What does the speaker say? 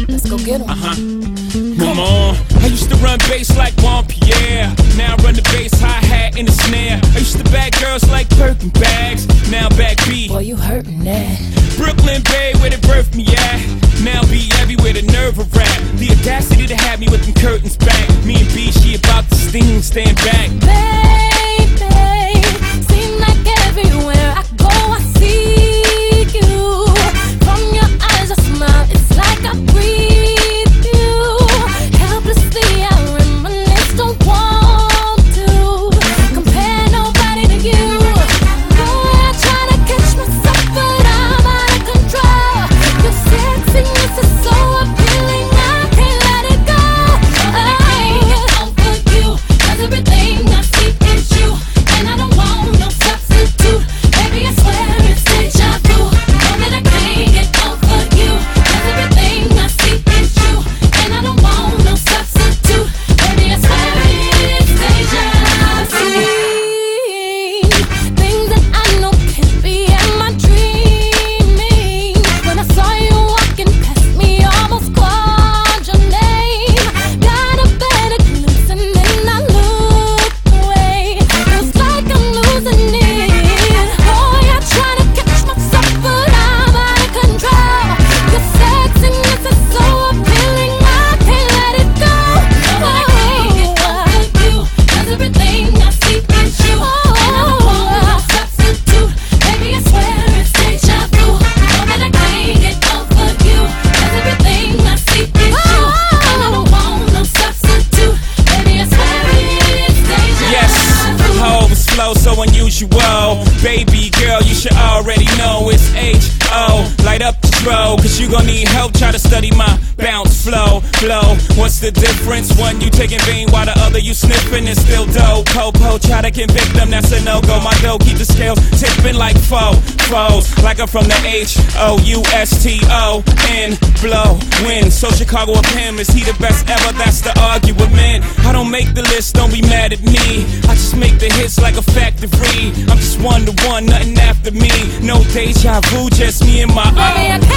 Let's go get 'em. Come on. I used to run bass like Juan Pierre. Now I run the bass, hi-hat, and the snare. I used to bag girls like Birkin bags. Now back B. Boy, you hurtin' that. Brooklyn Bay, where they birthed me at. Now be everywhere, the nerve of rap. The audacity to have me with them curtains back. Me and B, she about to sting, stand back. Baby, seem like everywhere I go, I see you. From your eyes, I smile, it's like I breathe you. Helplessly, I reminisce, don't want to compare nobody to you. Boy, I try to catch myself, but I'm out of control. Your sexiness is so appealing, I can't let it go. I can't get over you, 'cause everything I see is you, and I don't want no substitute. Baby, I swear it's deja vu. Know that I can't get over you, 'cause everything I see is you, and I don't want no substitute. Baby, I swear it's deja vu. Things that I know can't be, am I dreaming? When I saw you walking past me, almost called your name. Got a better glimpse and then I looked away. Feels like I'm losing it. Boy, I try to catch myself, but I'm out of control. Your sexiness is so appealing, I can't let it go. I can't get over you, 'cause everything I see is you, and I don't want no substitute. Baby, I swear it's deja vu. Know that I can't get over you, 'cause everything I see is you, and I don't want no substitute. Baby, I swear it's deja Yes, vu. oh, this flow so unusual. Baby girl, you should already know it's H-O. Light up the throw, 'cause you gon' need help. Try to study my bounce, flow. What's the difference? One you taking vein while the other you sniffing and still dope. Popo, try to convict them, that's a no-go. My dough keep the scales tipping like foes. Like I'm from the H-O-U-S-T-O-N. Blow, win. So Chicago of him, is he the best ever? That's the argument. I don't make the list, don't be mad at me. I just make the hits like a factory. I'm just one to one, nothing after me. No deja vu, just me and my Baby, I